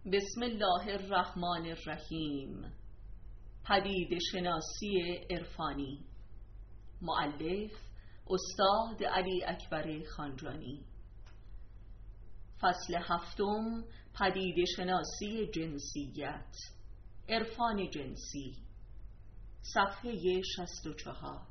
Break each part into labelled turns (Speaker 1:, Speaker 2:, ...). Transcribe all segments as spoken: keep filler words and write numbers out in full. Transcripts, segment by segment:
Speaker 1: بسم الله الرحمن الرحیم. پدیده شناسی عرفانی. مؤلف استاد علی اکبر خانجانی. فصل هفتم. پدیده شناسی جنسیت، عرفان جنسی. صفحه شصت و چهار.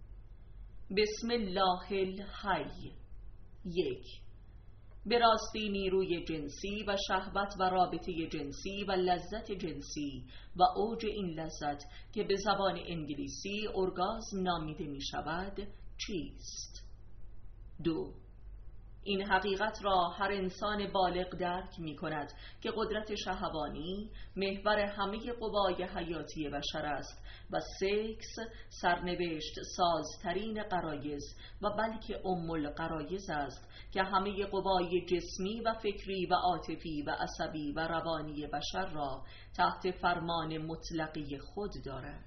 Speaker 1: بسم الله الحی. یک. به راستی نیروی جنسی و شهوت و رابطه جنسی و لذت جنسی و اوج این لذت که به زبان انگلیسی ارگازم نامیده می شود چیست؟ دو. این حقیقت را هر انسان بالغ درک می کند که قدرت شهوانی محور همه قوای حیاتی بشر است و سکس سرنوشت سازترین غرایز و بلکه ام الغرایز است که همه قوای جسمی و فکری و عاطفی و عصبی و روانی بشر را تحت فرمان مطلقی خود دارد.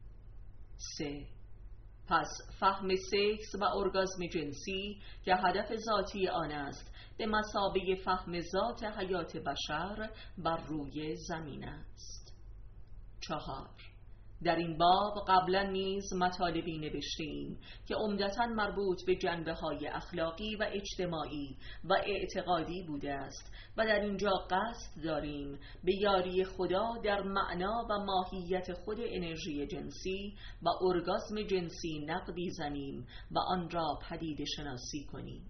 Speaker 1: سه. پس فهم سکس و ارگازم جنسی که هدف ذاتی آن است به مثابه فهم ذات حیات بشر بر روی زمین است. چهار. در این باب قبلا نیز مطالبی نوشتیم که عمدتاً مربوط به جنبه‌های اخلاقی و اجتماعی و اعتقادی بوده است و در اینجا قصد داریم به یاری خدا در معنا و ماهیت خود انرژی جنسی و ارگازم جنسی نقدی زنیم و آن را پدیده شناسی کنیم.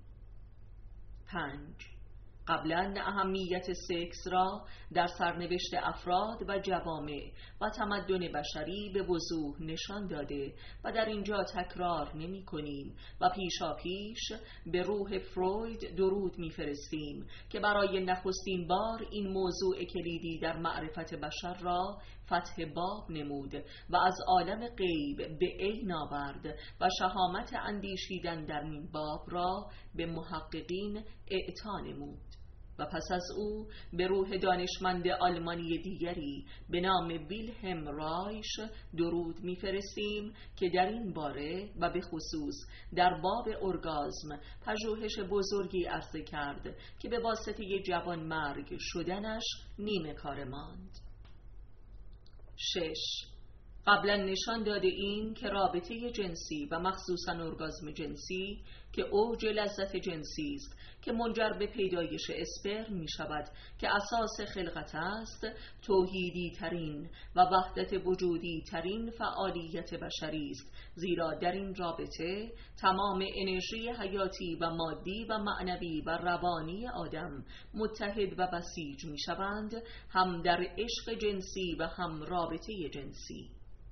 Speaker 1: پنج. قبلا اهمیت سکس را در سرنوشت افراد و جوامع و تمدن بشری به وضوح نشان داده و در اینجا تکرار نمی کنیم و پیشا پیش به روح فروید درود می فرستیم که برای نخستین بار این موضوع کلیدی در معرفت بشر را فتح باب نمود و از عالم غیب به عین آورد و شهامت اندیشیدن در این باب را به محققین اعطا نمود. و پس از او به روح دانشمند آلمانی دیگری به نام ویلهلم رایش درود می‌فرستیم که در این باره و به خصوص در باب ارگازم پژوهش بزرگی عرضه کرد که به واسطه جوان مرگ شدنش نیمه کار ماند. شش. قبلا نشان داده این که رابطه جنسی و مخصوصاً ارگازم جنسی که اوج لذت جنسی است که منجر به پیدایش اسپرم می شود که اساس خلقت است، توحیدی ترین و وحدت وجودی ترین فعالیت بشری است، زیرا در این رابطه تمام انرژی حیاتی و مادی و معنوی و روانی آدم متحد و بسیج می شوند، هم در عشق جنسی و هم رابطه جنسی.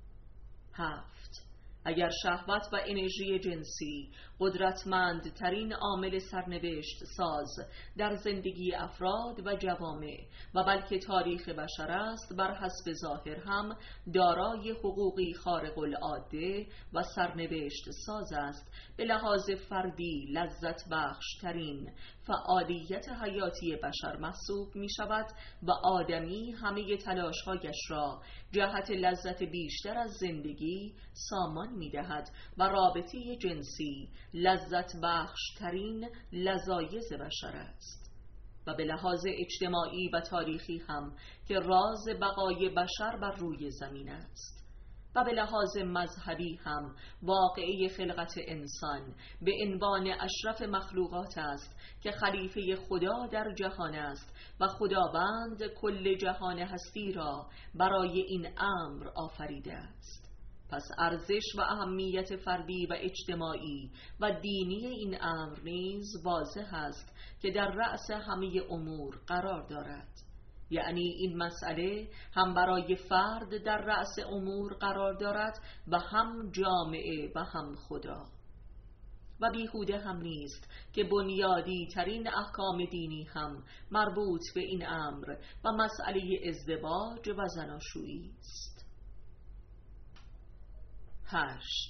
Speaker 1: هفت. اگر شهوت و انرژی جنسی قدرتمندترین عامل سرنوشت ساز در زندگی افراد و جوامع و بلکه تاریخ بشر است، بر حسب ظاهر هم دارای حقوقی خارق العاده و سرنوشت ساز است، به لحاظ فردی لذت بخش ترین فعالیت حیاتی بشر محسوب می شود و آدمی همه تلاشهایش را جهت لذت بیشتر از زندگی سامان می دهد و رابطه جنسی لذت بخش ترین لذایز بشر است و به لحاظ اجتماعی و تاریخی هم که راز بقای بشر بر روی زمین است و به لحاظ مذهبی هم واقعه خلقت انسان به عنوان اشرف مخلوقات است که خلیفه خدا در جهان است و خداوند کل جهان هستی را برای این امر آفریده است. پس ارزش و اهمیت فردی و اجتماعی و دینی این امر نیز واضح است که در رأس همه امور قرار دارد، یعنی این مسئله هم برای فرد در رأس امور قرار دارد و هم جامعه و هم خدا. و بیهوده هم نیست که بنیادی ترین احکام دینی هم مربوط به این امر و مسئله ازدواج و زناشویی است. هشت.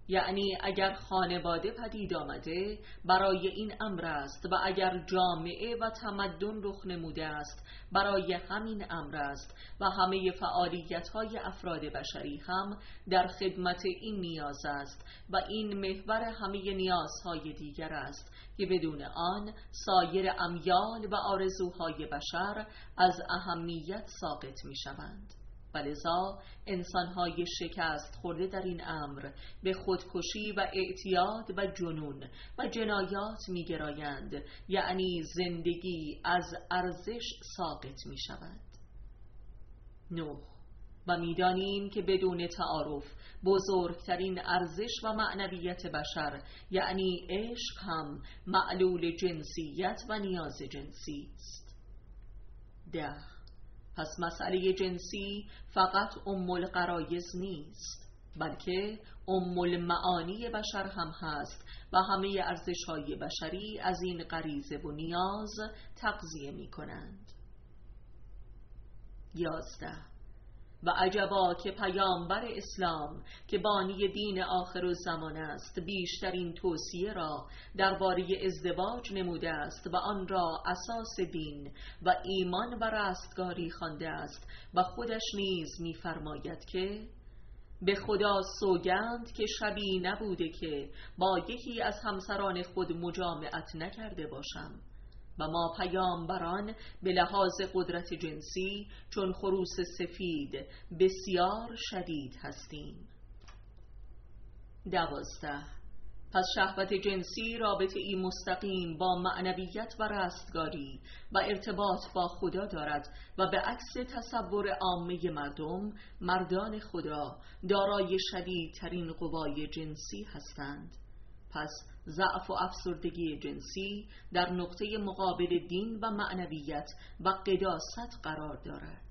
Speaker 1: یعنی اگر خانواده پدید آمده برای این امر است و اگر جامعه و تمدن رخ نموده است برای همین امر است و همه فعالیت‌های افراد بشری هم در خدمت این نیاز است و این محور همه نیازهای دیگر است که بدون آن سایر امیال و آرزوهای بشر از اهمیت ساقط می‌شوند. ولذا انسان‌های شکست خورده در این امر به خودکشی و اعتیاد و جنون و جنایات می‌گرایند، یعنی زندگی از ارزش ساقط می‌شود. نه و می‌دانیم که بدون تعارف بزرگترین ارزش و معنویت بشر یعنی عشق هم معلول جنسیت و نیاز جنسی است. ده پس مسئله جنسی فقط ام الغرایز نیست، بلکه ام المعانی بشر هم هست و همه ارزش‌های بشری از این غریزه و نیاز تغذیه می‌کنند. یازده و عجبا که پیامبر اسلام که بانی دین آخرالزمان است بیشترین توصیه را درباره ازدواج نموده است و آن را اساس دین و ایمان و رستگاری خوانده است و خودش نیز می‌فرماید که به خدا سوگند که شبی نبوده که با یکی از همسران خود مجامعت نکرده باشم و ما پیامبران به لحاظ قدرت جنسی چون خروس سفید بسیار شدید هستیم. دوازده پس شهوت جنسی رابطه ای مستقیم با معنویت و رستگاری و ارتباط با خدا دارد و به عکس تصور عامه مردم، مردان خدا دارای شدیدترین قوای جنسی هستند. پس ضعف و افسردگی جنسی در نقطه مقابل دین و معنویت و قداست قرار دارد.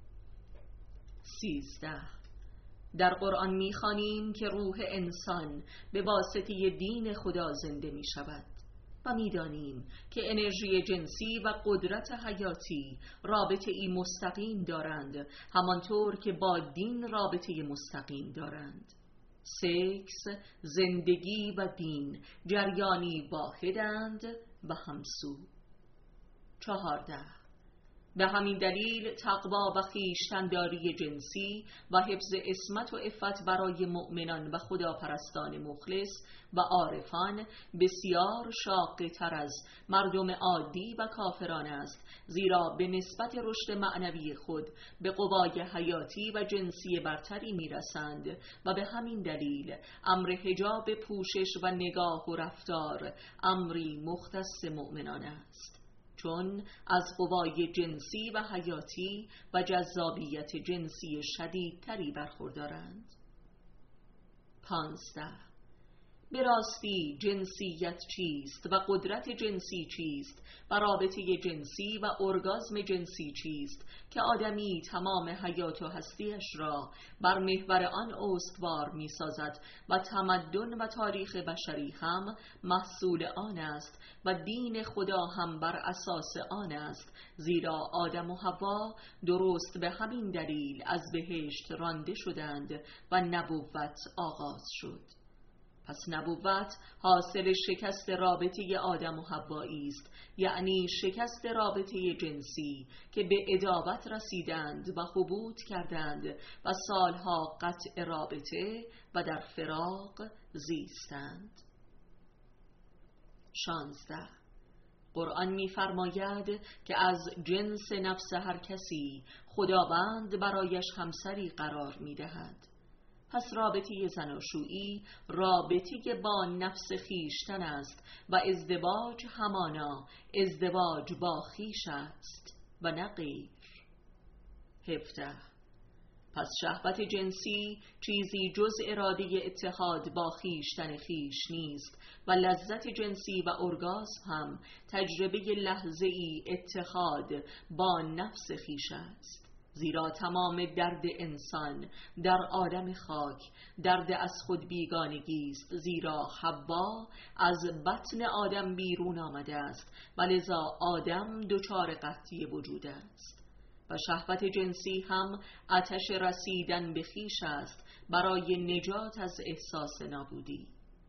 Speaker 1: سیزده در قرآن می‌خوانیم که روح انسان به واسطه دین خدا زنده می‌شود و می‌دانیم که انرژی جنسی و قدرت حیاتی رابطه ای مستقیم دارند، همانطور که با دین رابطه مستقیم دارند. سکس، زندگی و دین جریانی واحدند و همسو. چهارده به همین دلیل تقوا و خویشتن‌داری جنسی و حفظ عصمت و عفت برای مؤمنان و خداپرستان مخلص و عارفان بسیار شاق تر از مردم عادی و کافران است، زیرا به نسبت رشد معنوی خود به قوای حیاتی و جنسی برتری میرسند و به همین دلیل امر حجاب پوشش و نگاه و رفتار امری مختص مؤمنان است، چون از قوای جنسی و حیاتی و جذابیت جنسی شدیدتری برخوردارند. پانزده به راستی جنسیت چیست و قدرت جنسی چیست و رابطه جنسی و ارگازم جنسی چیست که آدمی تمام حیات و هستیش را بر محور آن استوار می سازد و تمدن و تاریخ بشری هم محصول آن است و دین خدا هم بر اساس آن است، زیرا آدم و حوا درست به همین دلیل از بهشت رانده شدند و نبوت آغاز شد. پس نبوت حاصل شکست رابطه آدم و حوایی است، یعنی شکست رابطه جنسی که به عداوت رسیدند و هبوط کردند و سالها قطع رابطه و در فراق زیستند. شانزده قرآن می‌فرماید که از جنس نفس هر کسی خداوند برایش همسری قرار می‌دهد. پس رابطه زناشویی رابطه با نفس خیشتن است و ازدواج همانا ازدواج با خیش است و نه غیر. هفده پس شهوت جنسی چیزی جز اراده اتحاد با خیشتن خیش نیست و لذت جنسی و ارگازم هم تجربه لحظه‌ای اتحاد با نفس خیش است، زیرا تمام درد انسان در آدم خاک درد از خود بیگانگی است، زیرا حوا از بطن آدم بیرون آمده است و لذا آدم دچار قحطی وجود است. و شهوت جنسی هم آتش رسیدن به خویش است برای نجات از احساس نابودی.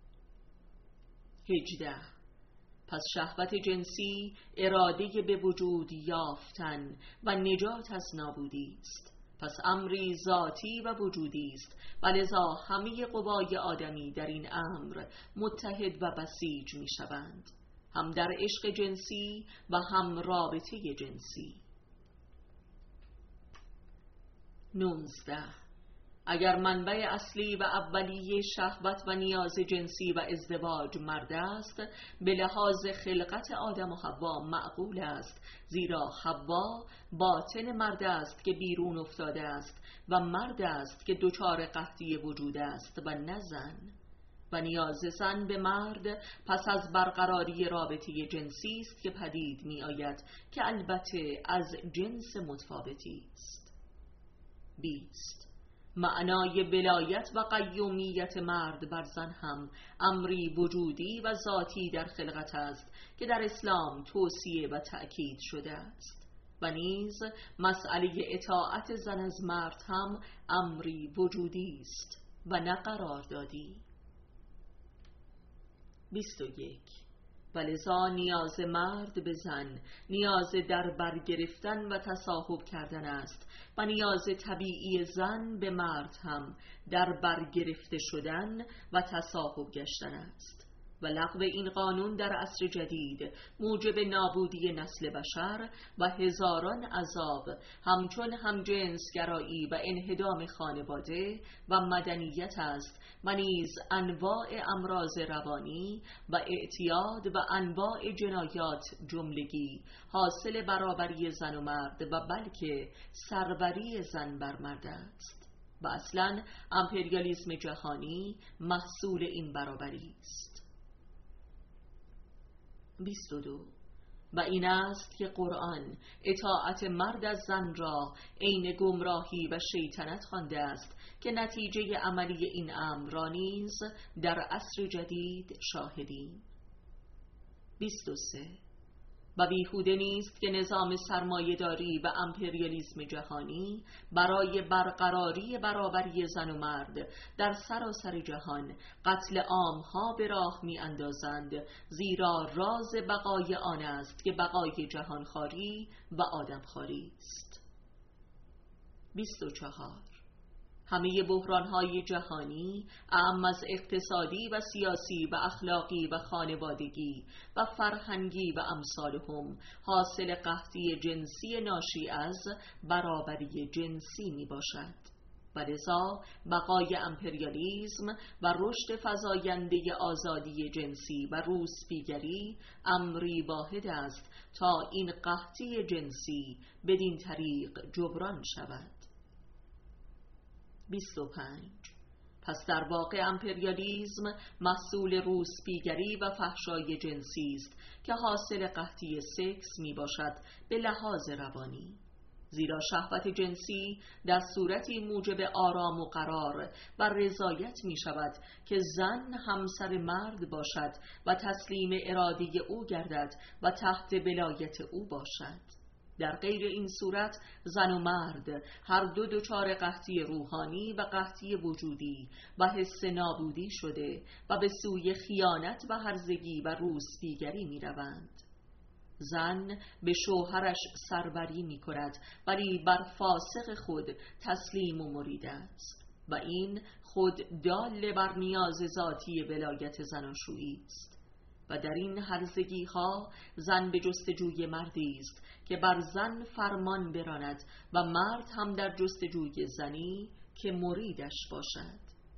Speaker 1: هجده. پس شهوت جنسی اراده به وجود یافتن و نجات از نابودی است. پس امری ذاتی و وجودی است و لذا همه قوای آدمی در این امر متحد و بسیج می شوند، هم در عشق جنسی و هم رابطه جنسی. نوزده. اگر منبع اصلی و اولیه شهوت و نیاز جنسی و ازدواج مرد است، به لحاظ خلقت آدم و حوا معقول است، زیرا حوا باطن مرد است که بیرون افتاده است و مرد است که دچار قحطی وجود است و نه زن. و نیاز زن به مرد پس از برقراری رابطه جنسی است که پدید می آید که البته از جنس متفاوتی است. بیست. معنای ولایت و قیومیت مرد بر زن هم امری وجودی و ذاتی در خلقت است که در اسلام توصیه و تأکید شده است. و نیز مسئله اطاعت زن از مرد هم امری وجودی است و نه قراردادی. بیست و یک. و لذا نیاز مرد به زن نیاز در برگرفتن و تصاحب کردن است و نیاز طبیعی زن به مرد هم در برگرفته شدن و تصاحب گشتن است. و لغو این قانون در عصر جدید موجب نابودی نسل بشر و هزاران عذاب همچون همجنسگرایی و انهدام خانواده و مدنیت است و نیز انواع امراض روانی و اعتیاد و انواع جنایات جملگی حاصل برابری زن و مرد و بلکه سروری زن بر مرد است. و اصلا امپریالیسم جهانی محصول این برابری است. بیست و دو. و این است که قرآن اطاعت مرد از زن را عین گمراهی و شیطنت خوانده است که نتیجه عملی این امر را نیز در عصر جدید شاهدیم. بیست و سه. و بیهوده نیست که نظام سرمایه‌داری و امپریالیسم جهانی برای برقراری برابری زن و مرد در سراسر جهان قتل عامها به راه می اندازند، زیرا راز بقای آن است که بقای جهانخواری و آدمخواری است. بیست و چهار. همه بحران‌های جهانی اعم از اقتصادی و سیاسی و اخلاقی و خانوادگی و فرهنگی و امثالهم حاصل قحطی جنسی ناشی از برابری جنسی می باشد. و لذا بقای امپریالیسم و رشد فزاینده آزادی جنسی و روسپیگری امری واحد است تا این قحطی جنسی بدین طریق جبران شود. بیست و پنج. پس در واقع امپریالیسم محصول روسپیگری و فحشای جنسی است که حاصل قحطی سکس می باشد به لحاظ روانی، زیرا شهوت جنسی در صورتی موجب آرام و قرار و رضایت می شود که زن همسر مرد باشد و تسلیم اراده او گردد و تحت ولایت او باشد. در غیر این صورت زن و مرد هر دو دچار قحطی روحانی و قحطی وجودی و حس نابودی شده و به سوی خیانت و هرزگی و روسپیگری می روند. زن به شوهرش سروری می کند ولی بر فاسق خود تسلیم و مرید است و این خود دال بر نیاز ذاتی ولایت زناشویی است. و در این هرزگی ها زن به جستجوی مردی است که بر زن فرمان براند و مرد هم در جستجوی زنی که مریدش باشد.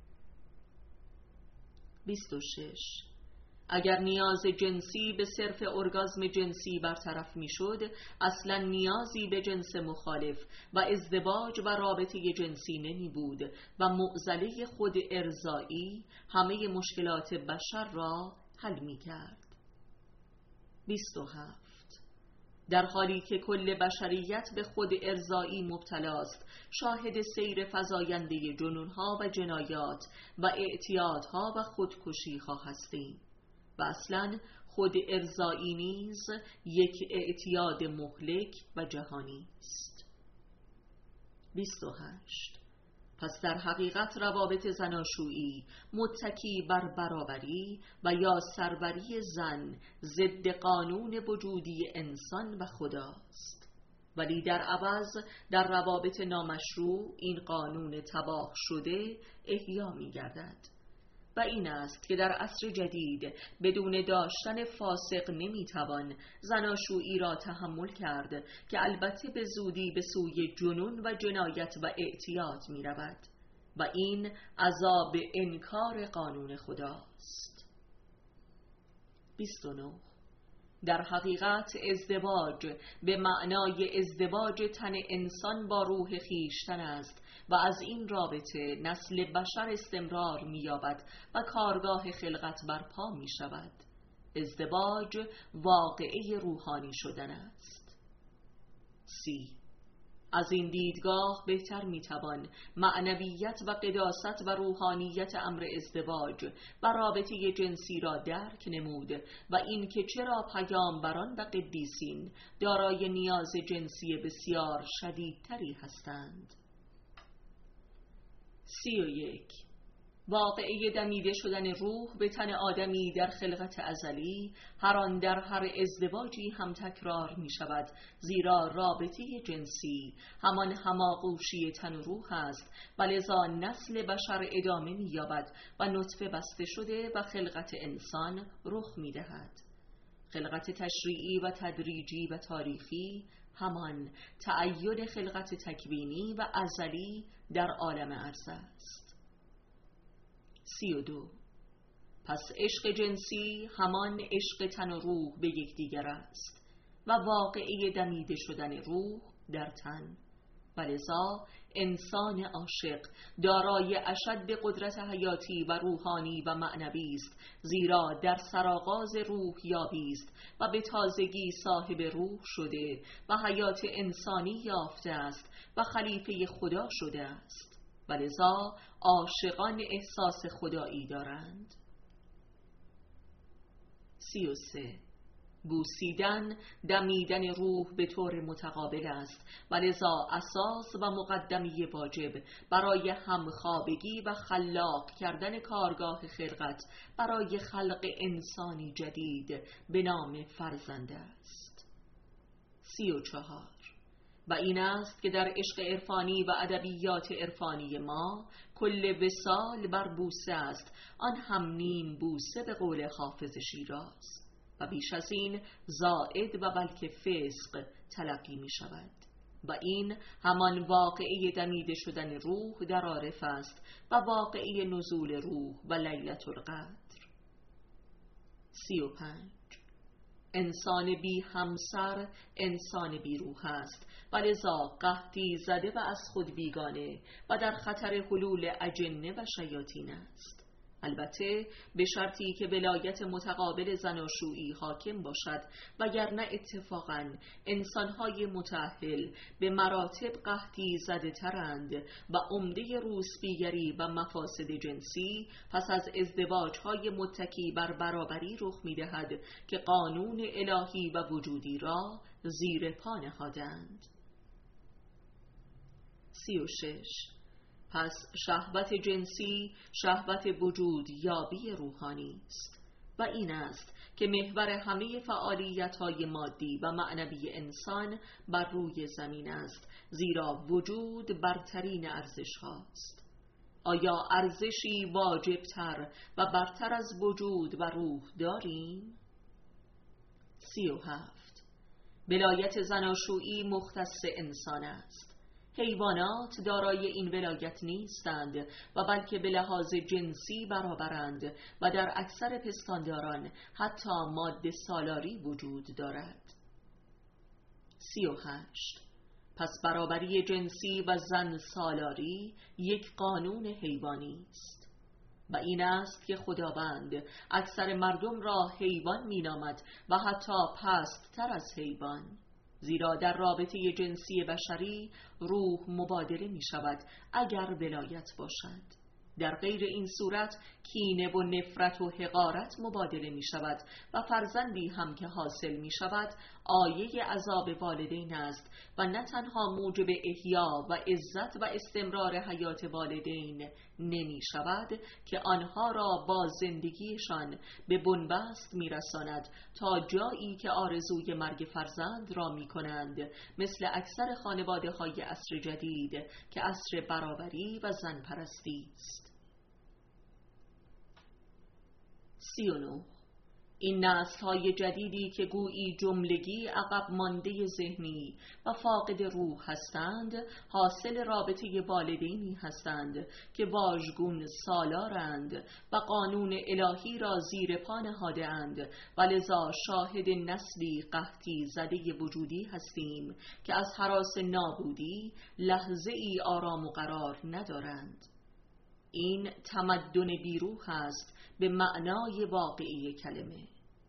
Speaker 1: بیست و شش. اگر نیاز جنسی به صرف ارگازم جنسی برطرف می شد، اصلا نیازی به جنس مخالف و ازدواج و رابطه جنسی نمی بود و معضله خود ارضایی همه مشکلات بشر را حل می کرد. بیست و هفت. در حالی که کل بشریت به خود ارضایی مبتلاست، شاهد سیر فزاینده جنونها و جنایات و اعتیادها و خودکشیها هستیم و اصلا خود ارضایی نیز یک اعتیاد مهلک و جهانی است. بیست و هشت. پس در حقیقت روابط زناشویی متکی بر برابری و یا سروری زن ضد قانون وجودی انسان و خداست، ولی در عوض در روابط نامشروع این قانون تباه شده احیا می گردد. و این است که در عصر جدید بدون داشتن فاسق نمیتوان زناشویی را تحمل کرد که البته به زودی به سوی جنون و جنایت و اعتیاد می رود و این عذاب انکار قانون خداست. بیست و نه. در حقیقت ازدواج به معنای ازدواج تن انسان با روح خویشتن است و از این رابطه نسل بشر استمرار می‌یابد و کارگاه خلقت برپا می‌شود. ازدواج واقعه روحانی شدن است. سی. از این دیدگاه بهتر میتوان معنویت و قداست و روحانیت امر ازدواج و رابطه جنسی را درک نمود و این که چرا پیامبران و قدیسین دارای نیاز جنسی بسیار شدیدتری هستند. سی و یک. واقعه دمیده شدن روح به تن آدمی در خلقت ازلی هر آن در هر ازدواجی هم تکرار می شود، زیرا رابطه جنسی همان هماغوشی تن و روح است و لذا نسل بشر ادامه می یابد و نطفه بسته شده و خلقت انسان رخ می دهد. خلقت تشریعی و تدریجی و تاریخی همان تعین خلقت تکوینی و ازلی در عالم ارض است. سی و دو. پس عشق جنسی همان عشق تن و روح به یکدیگر است و واقعه دمیده شدن روح در تن و لذا انسان عاشق دارای اشد قدرت حیاتی و روحانی و معنوی است، زیرا در سرآغاز روح یابی است و به تازگی صاحب روح شده و حیات انسانی یافته است و خلیفه خدا شده است و لذا عاشقان احساس خدایی دارند. سی و سه. بوسیدن دمیدن روح به طور متقابل است و لذا اساس و مقدمی واجب برای همخوابگی و خلاق کردن کارگاه خلقت برای خلق انسانی جدید به نام فرزند است. سی و چهار. و این است که در عشق عرفانی و ادبیات عرفانی ما کل وصال بر بوسه است، آن هم نیم بوسه به قول حافظ شیراز، و بیش از این زائد و بلکه فسق تلقی می شود و این همان واقعه دمیده شدن روح در عارف است و واقعه نزول روح و لیلة القدر. سی و پنج. انسان بی همسر انسان بی روح است و لذا قحطی زده و از خود بیگانه و در خطر حلول اجنه و شیاطین است، البته به شرطی که ولایت متقابل زناشویی حاکم باشد، وگرنه اتفاقاً انسانهای متأهل به مراتب قحطی زده ترند و عمده روسبیگری و مفاسد جنسی پس از ازدواجهای متکی بر برابری رخ می‌دهد که قانون الهی و وجودی را زیر پا نهادند. سی و شش. پس شهوت جنسی شهوت وجود یابی روحانی است و این است که محور همه فعالیت‌های مادی و معنوی انسان بر روی زمین است، زیرا وجود برترین ارزش هاست. آیا ارزشی واجبتر و برتر از وجود و روح داریم؟ سی و هفت. ولایت زناشویی مختص انسان است. حیوانات دارای این ولایت نیستند و بلکه به لحاظ جنسی برابرند و در اکثر پستانداران حتی ماده سالاری وجود دارد. سی و هشت. پس برابری جنسی و زن سالاری یک قانون حیوانی است و این است که خداوند اکثر مردم را حیوان می نامد و حتی پست تر از حیوان، زیرا در رابطه جنسی بشری روح مبادله می شود اگر ولایت باشد در غیر این صورت کینه و نفرت و حقارت مبادله می شود و فرزندی هم که حاصل می شود آیه عذاب والدین است و نه تنها موجب احیا و عزت و استمرار حیات والدین نمی شود که آنها را با زندگیشان به بنبست می رساند تا جایی که آرزوی مرگ فرزند را می کنند، مثل اکثر خانواده های عصر جدید که عصر برابری و زن پرستی است. سی و نه. این نسل‌های جدیدی که گویی جملگی عقب مانده ذهنی و فاقد روح هستند، حاصل رابطه والدینی هستند که واژگون سالارند و قانون الهی را زیر پا نهاده‌اند و لذا شاهد نسلی قحطی زده وجودی هستیم که از هراس نابودی لحظه ای آرام و قرار ندارند. این تمدن بیروح است به معنای واقعی کلمه.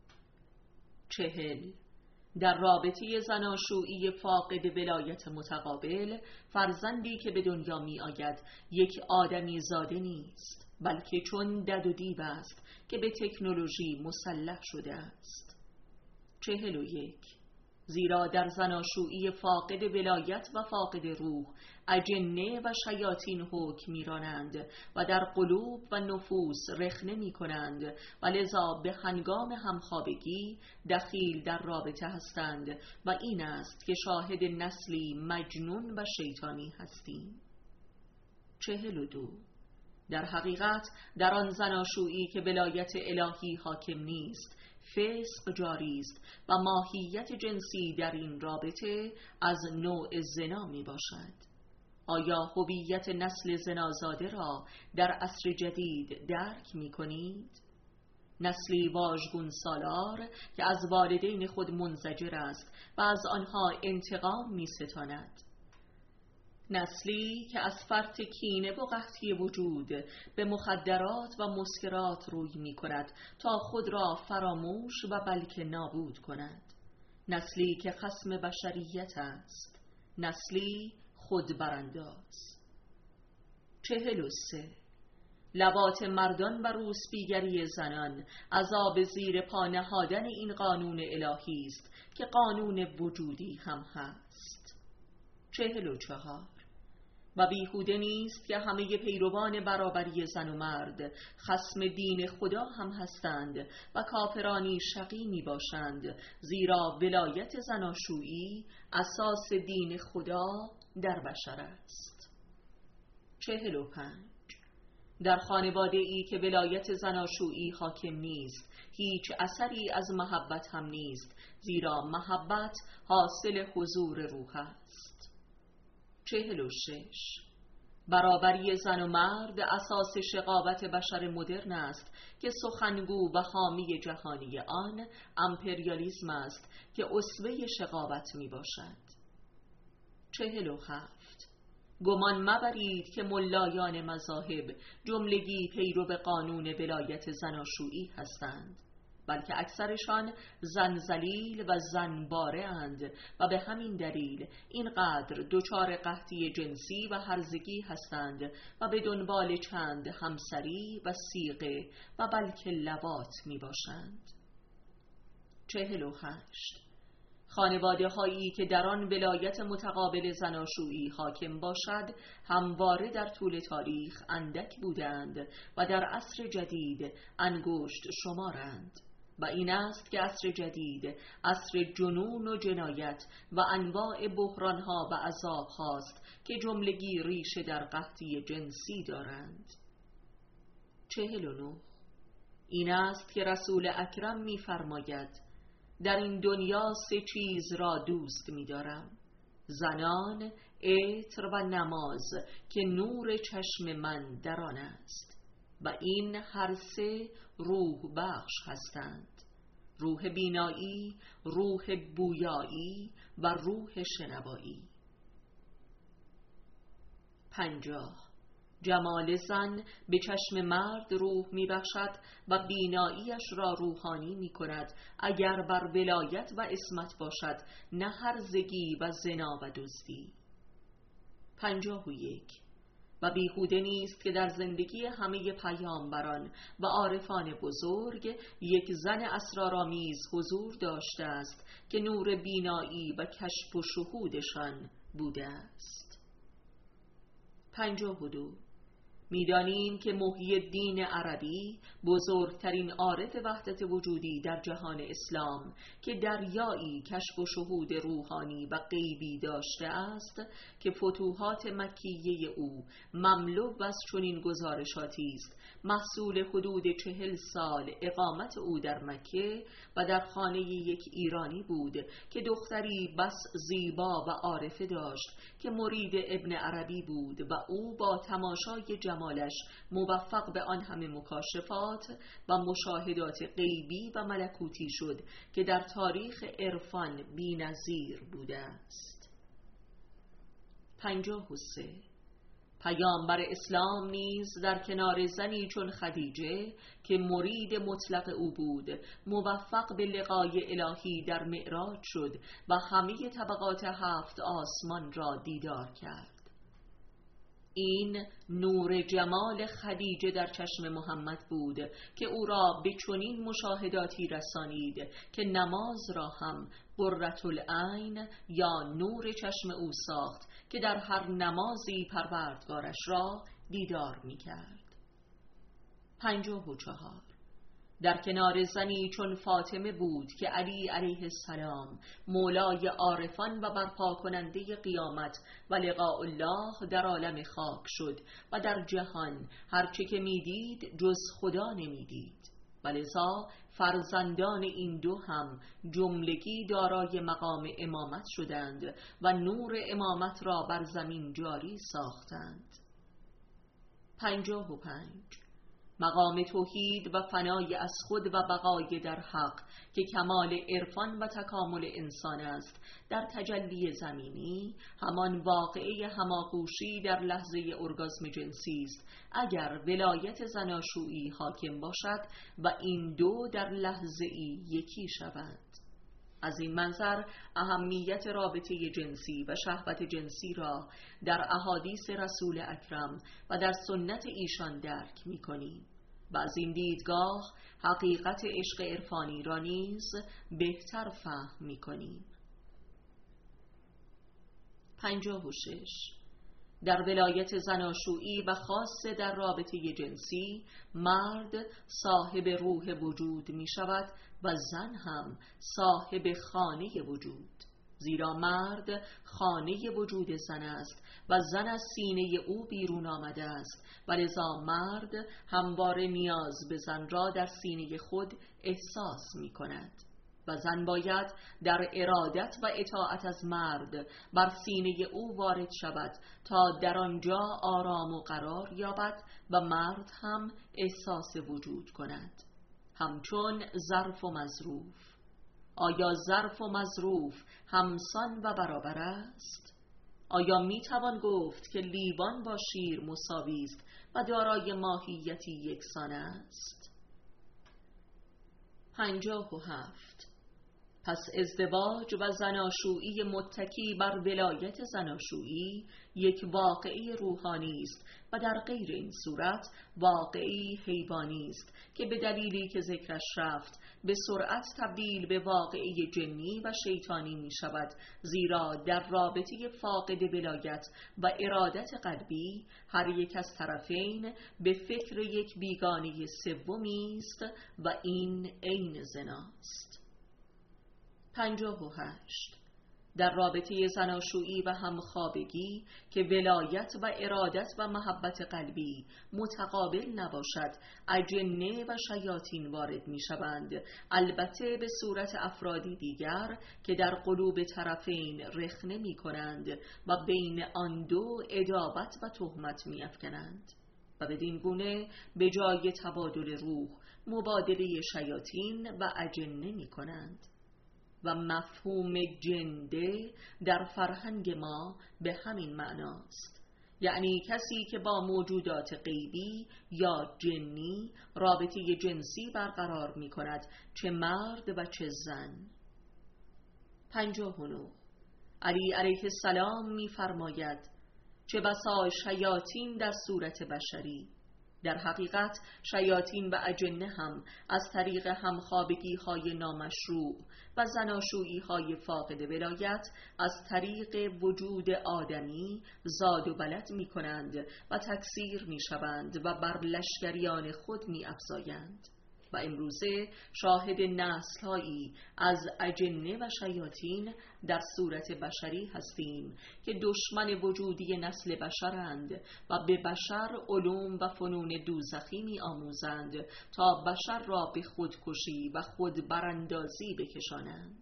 Speaker 1: چهل. در رابطه زناشویی فاقد ولایت متقابل، فرزندی که به دنیا می آید یک آدمی زاده نیست، بلکه چون دد و دیو است که به تکنولوژی مسلح شده است. چهل و یک. زیرا در زناشویی فاقد ولایت و فاقد روح اجنه و شیاطین حکم می‌رانند و در قلوب و نفوس رخنه می‌کنند و لذا به هنگام همخوابگی دخیل در رابطه هستند و این است که شاهد نسلی مجنون و شیطانی هستیم. چهل و دو. در حقیقت در آن زناشویی که ولایت الهی حاکم نیست، فسق جاری است و ماهیت جنسی در این رابطه از نوع زنا می باشد. آیا هویت نسل زنازاده را در عصر جدید درک می کنید؟ نسلی واژگون سالار که از والدین خود منزجر است و از آنها انتقام می ستاند. نسلی که از فرط کینه و قحطی وجود به مخدرات و مسکرات روی می کند تا خود را فراموش و بلکه نابود کند. نسلی که خصم بشریت است. نسلی خود برانداز. چهل و سه. لواط مردان و روسپیگری زنان عذاب زیر پا نهادن این قانون الهی است که قانون وجودی هم هست. چهل و چهار. و بیهوده نیست که همه پیروان برابری زن و مرد خصم دین خدا هم هستند و کافرانی شقی می باشند، زیرا ولایت زناشویی اساس دین خدا در بشر است. چهل و پنج. در خانواده ای که ولایت زناشویی حاکم نیست، هیچ اثری از محبت هم نیست، زیرا محبت حاصل حضور روح است. چهل و شش. برابری زن و مرد اساس شقاوت بشر مدرن است که سخنگو و حامی جهانی آن امپریالیسم است که اسوه شقاوت می باشد. چهل و هفت. گمان مبرید که ملایان مذاهب جملگی پیرو قانون ولایت زناشویی هستند، بلکه اکثرشان زن ذلیل و زن باره اند و به همین دلیل اینقدر دچار قحطی جنسی و هرزگی هستند و به دنبال چند همسری و صیغه و بلکه لواط می باشند. چهل و هشت. خانواده هایی که در آن ولایت متقابل زناشویی حاکم باشد همواره در طول تاریخ اندک بودند و در عصر جدید انگشت شمارند و این است که عصر جدید عصر جنون و جنایت و انواع بحرانها و عذاب هاست که جملگی ریشه در قحطی جنسی دارند. چهل و نه. این است که رسول اکرم می فرماید در این دنیا سه چیز را دوست می دارم: زنان، عطر و نماز که نور چشم من در آن است، و این هر سه روح بخش هستند: روح بینایی، روح بویایی و روح شنوایی. پنجاه. جمال زن به چشم مرد روح می بخشد و بیناییش را روحانی می کند اگر بر ولایت و عصمت باشد، نه هرزگی و زنا و دزدی. پنجاه و یک. و بیهوده نیست که در زندگی همه پیامبران و عارفان بزرگ یک زن اسرارآمیز حضور داشته است که نور بینایی و کشف و شهودشان بوده است. پنجاه و دو. می‌دانیم که محی الدین عربی بزرگترین عارف وحدت وجودی در جهان اسلام که دریایی کشف و شهود روحانی و غیبی داشته است که فتوحات مکیه او مملو از چنین گزارشاتی است محصول حدود چهل سال اقامت او در مکه و در خانه یک ایرانی بود که دختری بس زیبا و عارفه داشت که مرید ابن عربی بود و او با تماشای جمالش موفق به آن همه مکاشفات و مشاهدات غیبی و ملکوتی شد که در تاریخ عرفان بی‌نظیر بوده است. پنجاه و سه. پیامبر اسلام نیز در کنار زنی چون خدیجه که مرید مطلق او بود موفق به لقای الهی در معراج شد و همه طبقات هفت آسمان را دیدار کرد. این نور جمال خدیجه در چشم محمد بود که او را به چنین مشاهداتی رسانید که نماز را هم قرة العین یا نور چشم او ساخت که در هر نمازی پروردگارش را دیدار می کرد. پنجاه و چهار. در کنار زنی چون فاطمه بود که علی علیه السلام مولای عارفان و برپا کننده قیامت و لقاء الله در عالم خاک شد و در جهان هرچه که میدید جز خدا نمیدید و لذا فرزندان این دو هم جملگی دارای مقام امامت شدند و نور امامت را بر زمین جاری ساختند. پنجاه و پنج. مقام توحید و فنای از خود و بقای در حق که کمال عرفان و تکامل انسان است در تجلی زمینی همان واقعه هماغوشی در لحظه ارگازم جنسی است اگر ولایت زناشویی حاکم باشد و این دو در لحظه ای یکی شوند. از این منظر اهمیت رابطه جنسی و شهوت جنسی را در احادیث رسول اکرم و در سنت ایشان درک می کنیم و از این دیدگاه حقیقت عشق عرفانی را نیز بهتر فهم می کنیم. پنجاه و شش. در ولایت زناشویی و خاصه در رابطه جنسی مرد صاحب روح وجود می شود و زن هم صاحب خانه وجود، زیرا مرد خانه وجود زن است و زن از سینه او بیرون آمده است و لذا مرد همواره نیاز به زن را در سینه خود احساس می کند و زن باید در ارادت و اطاعت از مرد بر سینه او وارد شود تا در آنجا آرام و قرار یابد و مرد هم احساس وجود کند. همچون ظرف و مظروف. آیا ظرف و مظروف همسان و برابر است؟ آیا می توان گفت که لیوان با شیر مساوی است و دارای ماهیتی یکسان است؟ پنجاه و هفت. پس ازدواج و زناشویی متکی بر ولایت زناشویی یک واقعی روحانی است و در غیر این صورت واقعی حیوانی است که به دلیلی که ذکرش رفت به سرعت تبدیل به واقعی جنی و شیطانی می شود، زیرا در رابطه فاقد ولایت و ارادت قلبی هر یک از طرفین به فکر یک بیگانه سومی است و این عین زناست. پنجاه و هشت. در رابطه زناشویی و همخوابگی که ولایت و ارادت و محبت قلبی متقابل نباشد اجنه و شیاطین وارد می شوند، البته به صورت افرادی دیگر که در قلوب طرفین رخنه می کنند و بین آن دو عداوت و تهمت می افکنند و بدین گونه به جای تبادل روح مبادله شیاطین و اجنه می کنند. و مفهوم جنده در فرهنگ ما به همین معناست، یعنی کسی که با موجودات غیبی یا جنی رابطه جنسی برقرار می کند، چه مرد و چه زن. پنجاه و نه. علی علیه السلام می فرماید چه بسا شیاطین در صورت بشری. در حقیقت شیاطین و اجنه هم از طریق همخوابگی های نامشروع و زناشویی های فاقد ولایت از طریق وجود آدمی زاد و ولد می کنند و تکثیر می شوند و بر لشکریان خود می افزایند. و امروزه شاهد نسل‌هایی از اجنه و شیاطین در صورت بشری هستیم که دشمن وجودی نسل بشرند و به بشر علوم و فنون دوزخی می آموزند تا بشر را به خودکشی و خود براندازی بکشانند.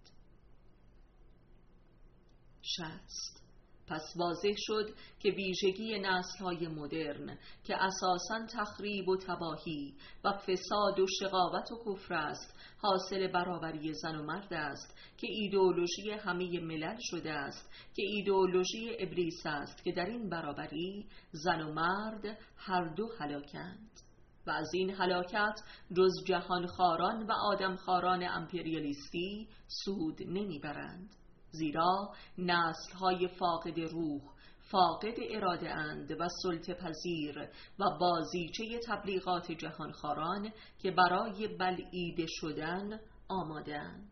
Speaker 1: شصت. پس واضح شد که ویژگی نسل‌های مدرن که اساساً تخریب و تباهی و فساد و شقاوت و کفر است حاصل برابری زن و مرد است که ایدئولوژی همه ملل شده است، که ایدئولوژی ابلیس است که در این برابری زن و مرد هر دو هلاکند و از این هلاکت جز جهانخواران و آدمخواران امپریالیستی سود نمیبرند، زیرا نسل‌های فاقد روح، فاقد اراده اند و سلطه پذیر و بازیچه تبلیغات جهانخواران که برای بلعیده شدن آماده اند.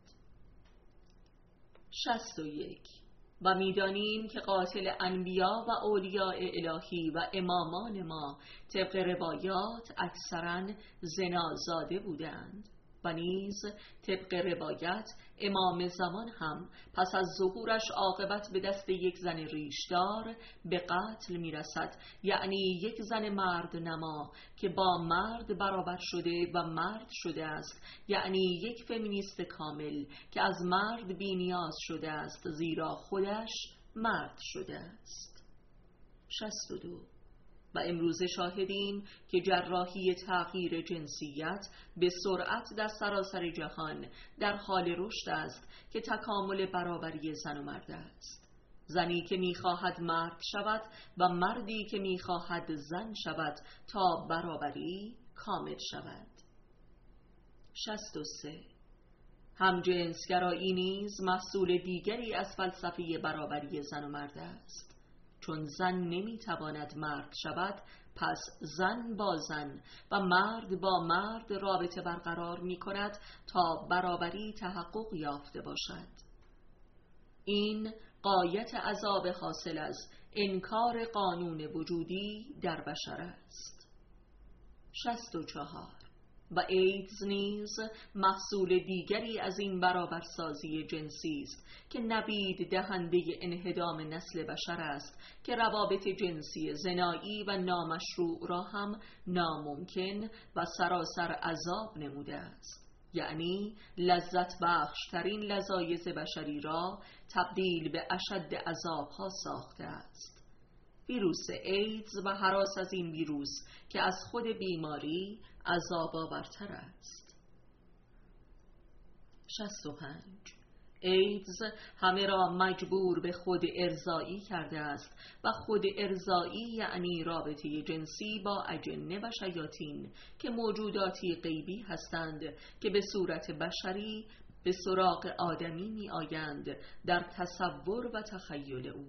Speaker 1: شصت و یک. و می‌دانیم که قاتل انبیا و اولیاء الهی و امامان ما طبق روایات اکثراً زنازاده بودند و نیز طبق روایت امام زمان هم پس از ظهورش عاقبت به دست یک زن ریشدار به قتل میرسد، یعنی یک زن مرد نما که با مرد برابر شده و مرد شده است، یعنی یک فمینیست کامل که از مرد بی‌نیاز شده است زیرا خودش مرد شده است. شصت و دو. و امروز شاهدیم که جراحی تغییر جنسیت به سرعت در سراسر جهان در حال رشد است که تکامل برابری زن و مرد است. زنی که می‌خواهد مرد شود و مردی که می‌خواهد زن شود تا برابری کامل شود. شصت و سه. همجنسگرایی نیز محصول دیگری از فلسفه برابری زن و مرد است. چون زن نمیتواند مرد شود، پس زن با زن و مرد با مرد رابطه برقرار می کند تا برابری تحقق یافته باشد. این غایت عذاب حاصل از انکار قانون وجودی در بشر است. شصت و چهار. و ایدز نیز محصول دیگری از این برابرسازی جنسی است که نوید دهنده انهدام نسل بشر است که روابط جنسی زنایی و نامشروع را هم ناممکن و سراسر عذاب نموده است، یعنی لذت بخشترین لذایذ بشری را تبدیل به اشد عذابها ساخته است. ویروس ایدز و هراس از این ویروس که از خود بیماری عذاب آورتر است. شصت و پنج. ایدز همه را مجبور به خود ارضایی کرده است و خود ارضایی یعنی رابطه جنسی با اجنه و شیاطین که موجوداتی غیبی هستند که به صورت بشری به سراغ آدمی می آیند در تصور و تخیل او.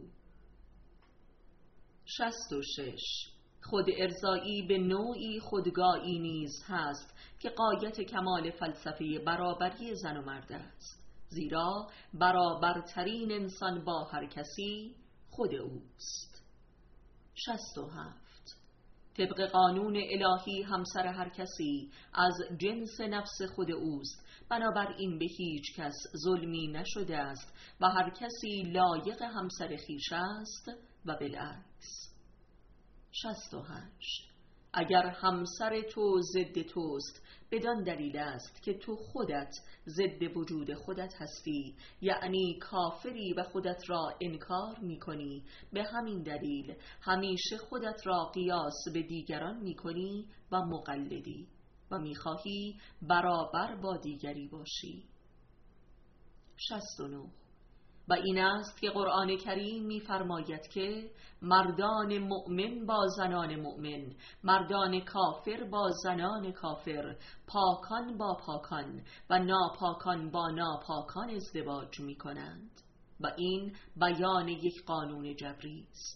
Speaker 1: شصت و شش. خود ارضایی به نوعی خودگاهی نیز هست که غایت کمال فلسفه برابری زن و مرد است، زیرا برابرترین انسان با هر کسی خود اوست. شصت و هفت. طبق قانون الهی همسر هر کسی از جنس نفس خود اوست، بنابراین به هیچ کس ظلمی نشده است و هر کسی لایق همسر خویش است و بالعکس. شصت و هشت. اگر همسر تو ضد توست بدان دلیل است که تو خودت ضد وجود خودت هستی، یعنی کافری و خودت را انکار می کنی، به همین دلیل همیشه خودت را قیاس به دیگران می کنی و مقلدی و می خواهی برابر با دیگری باشی. شصت و نه. و این است که قرآن کریم می‌فرماید که مردان مؤمن با زنان مؤمن، مردان کافر با زنان کافر، پاکان با پاکان و ناپاکان با ناپاکان ازدواج می‌کنند و این بیان یک قانون جبری است،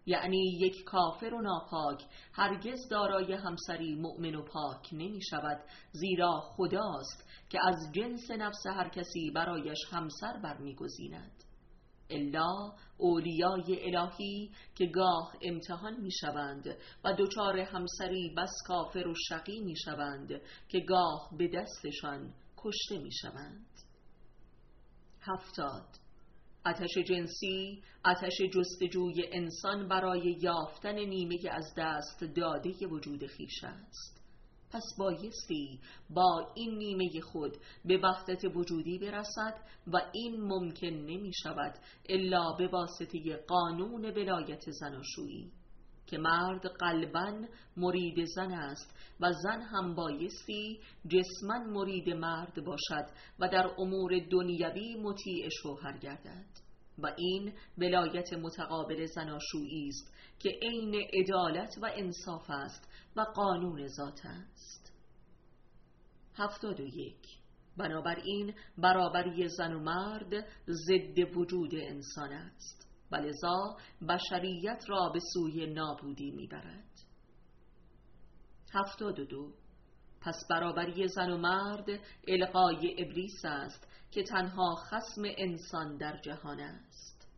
Speaker 1: یعنی یک کافر و ناپاک هرگز دارای همسری مؤمن و پاک نمی شود، زیرا خداست که از جنس نفس هر کسی برایش همسر برمیگزیند. الا اولیای الهی که گاه امتحان می شوند و دچار همسری بس کافر و شقی می شوند که گاه به دستشان کشته می شوند. هفتاد. آتش جنسی، آتش جستجوی انسان برای یافتن نیمه از دست داده وجود خویش است. پس بایستی با این نیمه خود به وحدت وجودی برسد و این ممکن نمی شود الا به واسطه قانون ولایت زناشویی که مرد قلباً مرید زن است و زن هم بایستی جسماً مرید مرد باشد و در امور دنیوی مطیع شوهر گردد و این ولایت متقابل زناشویی است که عین عدالت و انصاف است و قانون ذات است. هفتاد و یک. بنابراین برابری زن و مرد ضد وجود انسان است و لذا بشریت را به سوی نابودی میبرد. هفتاد و دو. پس برابری زن و مرد الغای ابلیس است که تنها خصم انسان در جهان است.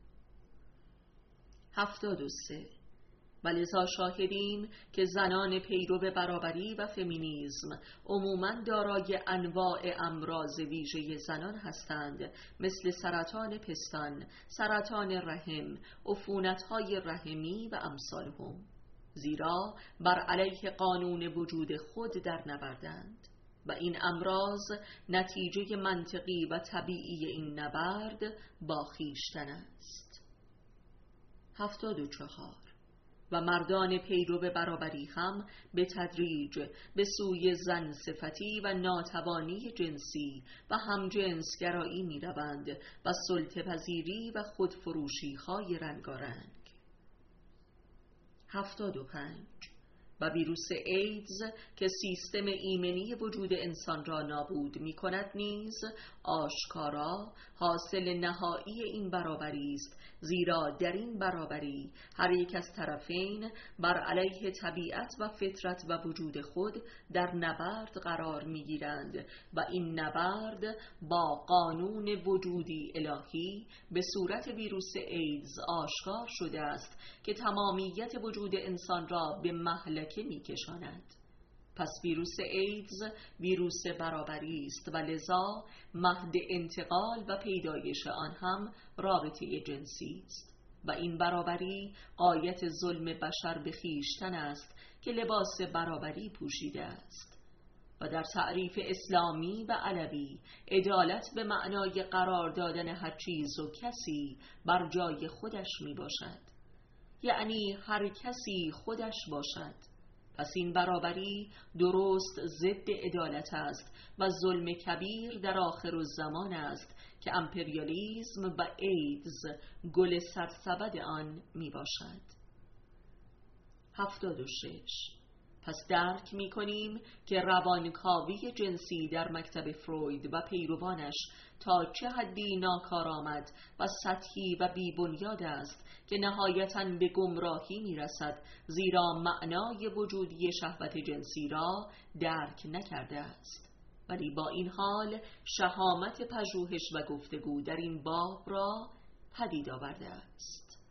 Speaker 1: هفتاد و سه. ولذا شاهدیم که زنان پیرو برابری و فمینیسم عموماً دارای انواع امراض ویژه زنان هستند، مثل سرطان پستان، سرطان رحم، عفونت‌های رحمی و امثالهم، زیرا بر علیه قانون وجود خود در نبردند و این امراض نتیجه منطقی و طبیعی این نبرد با خویشتن است. هفتاد و چهار. و مردان پیرو برابری هم به تدریج به سوی زن صفتی و ناتوانی جنسی و همجنسگرایی می روند و سلطه پذیری و خودفروشی های رنگارنگ. هفتاد و پنج. و ویروس ایدز که سیستم ایمنی وجود انسان را نابود می کند نیز آشکارا حاصل نهایی این برابری است، زیرا در این برابری هر یک از طرفین بر علیه طبیعت و فطرت و وجود خود در نبرد قرار می گیرند و این نبرد با قانون وجودی الهی به صورت ویروس ایدز آشکار شده است که تمامیت وجود انسان را به مهلکه می کشاند. پس ویروس ایدز ویروس برابری است و لذا مهد انتقال و پیدایش آن هم رابطه جنسی است و این برابری غایت ظلم بشر به خویشتن است که لباس برابری پوشیده است و در تعریف اسلامی و علوی عدالت به معنای قرار دادن هر چیز و کسی بر جای خودش می باشد، یعنی هر کسی خودش باشد. پس این برابری درست ضد عدالت است و ظلم کبیر در آخر الزمان است که امپریالیسم و ایدز گل سرسبد آن می باشد. هفتاد و شش. پس درک می کنیم که روانکاوی جنسی در مکتب فروید و پیروانش تا چه حدی ناکارآمد و سطحی و بی بنیاد است که نهایتاً به گمراهی می رسد، زیرا معنای وجودی شهوت جنسی را درک نکرده است، ولی با این حال شهامت پژوهش و گفتگو در این باب را پدید آورده است.